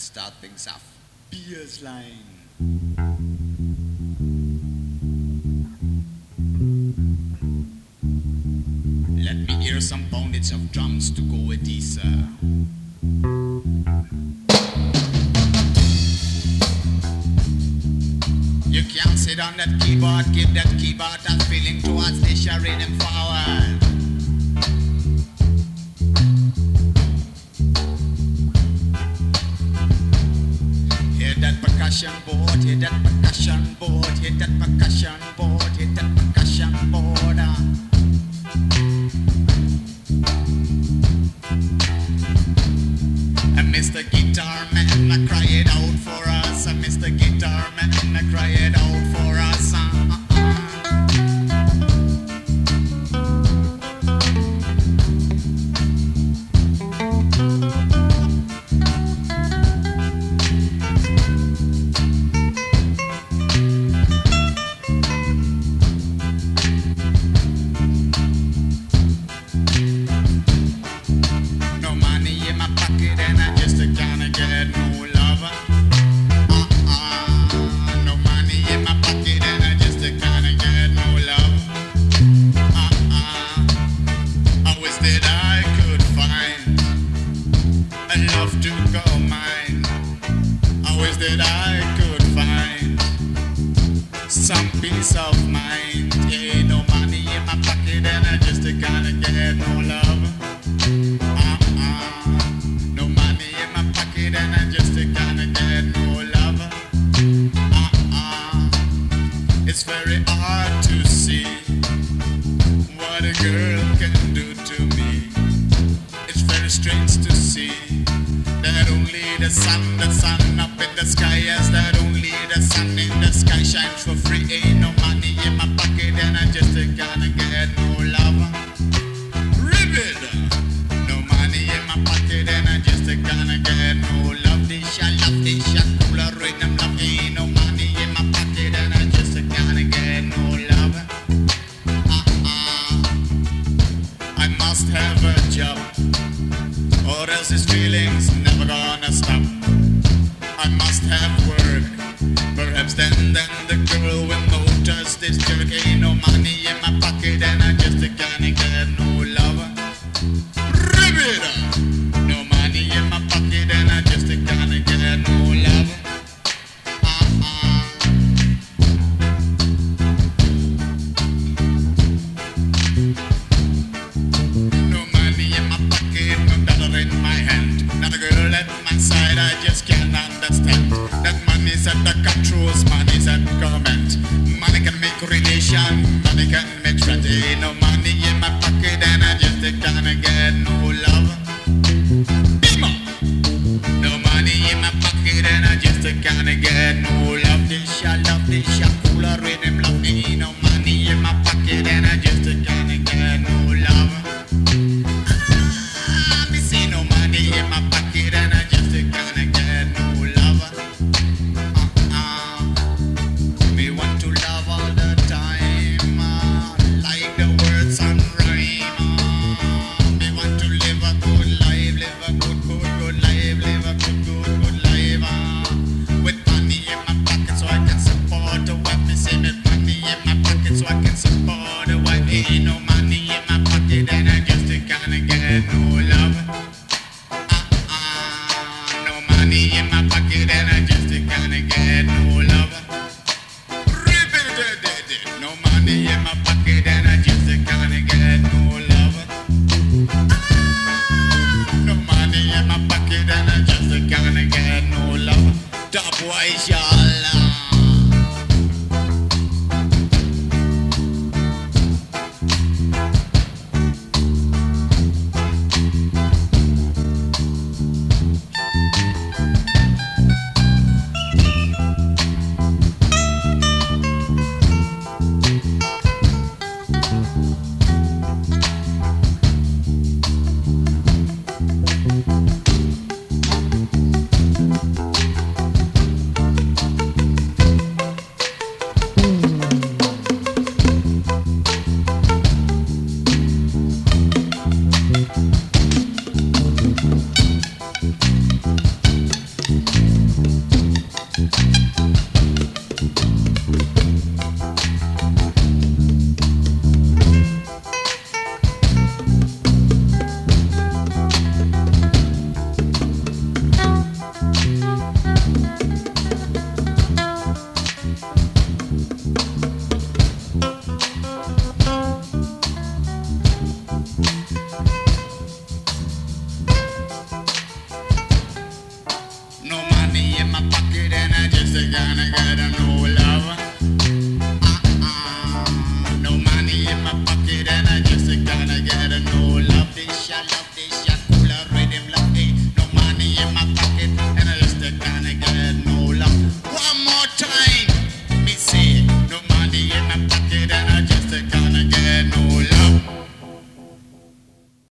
start things off. Beers line. Let me hear some poundage of drums to go with this. You can't sit on that keyboard, give that keyboard a feeling towards the rhythm forward. Hit that percussion board, hit that percussion board, hit that percussion board, hit that percussion board. And Mr. Guitar Man, cry it out for us. And Mr. Guitar Man, cry it out for us. No money in my pocket and I just kinda get no love. No money in my pocket and I just kinda get no love. I wish that I could find a love to call mine. I wish that I could find some peace of mind. Yeah, no money in my pocket and I just kinda get no love. No money in my pocket and I just kinda get no love. It's very hard to see what a girl can do to me. It's very strange to see that only the sun up in the sky, yes, that only the sun in the sky shines for free. Ain't no money in my pocket and I just kinda get no love. Ribbit! No money in my pocket and I just kinda get no love. This ya cooler rhythm love. Ain't no money in my pocket and I just kinda get no love. I must have a job, or else his feelings never gonna stop. I must have work, perhaps then the girl will notice this jerk. Ain't no money in my pocket and I just kinda get no love. Ribbit! No money in my pocket and I just kinda get no love. No money in my pocket, no dollar in my hand. Not a girl at my side, I just can't understand. That money's at the controls, money's at government. Money can make relation, money can make friends. Ain't no money in my pocket and I just kinda get no love. Bima! No money in my pocket and I just kinda get no love. This ya cooler rhythm love. Ain't no money in my pocket and I just kinda get no love. Me see no money in my pocket and I just kinda get no love. Me want to love all the time, like the words and rhyme. Me want to live a good life, live a good life, live a good life. With money in my pocket so I can support the wife. Me say with money in my pocket so I can support the wife. Ain't no money in my pocket and I just kinda get no love. No money in my pocket and I just kinda get no love. No money in my pocket and I just kinda get no love. No money in my pocket and I just kinda get no love. Top boys, y'all. gonna